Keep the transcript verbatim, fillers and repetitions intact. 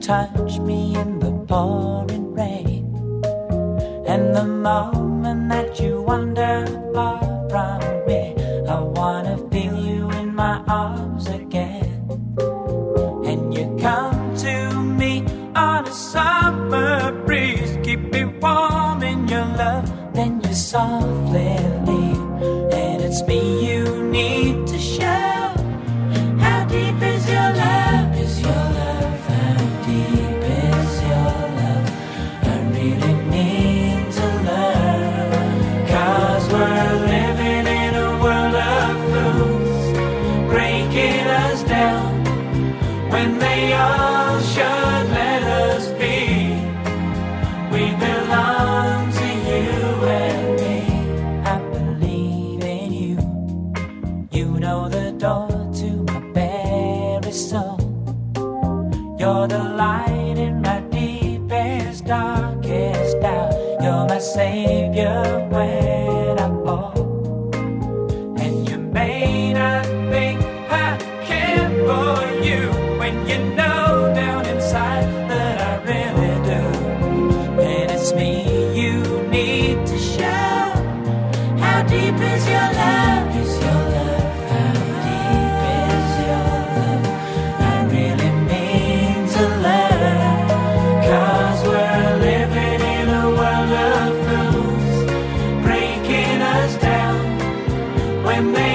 touch me in the pouring rain, and the moment that you wander far from me, I wanna feel you in my arms again. And you come to me on a summer breeze, keep me warm in your love, then you softly leave. And it's me you need to show. How deep is your love? Is your love? How deep is your love? I really need to learn. Cause we're living in a world of fools, breaking us down when they all should let us be. We belong to you and me. I believe in you. You know the door to my very soul. You're the light in my deepest, darkest doubt. You're my savior when I fall. And you may not think I care for you, when you know down inside that I really do. And it's me you need to show. How deep is your love? Is your love? How deep is your love? I really mean to learn. Cause we're living in a world of fools, breaking us down when they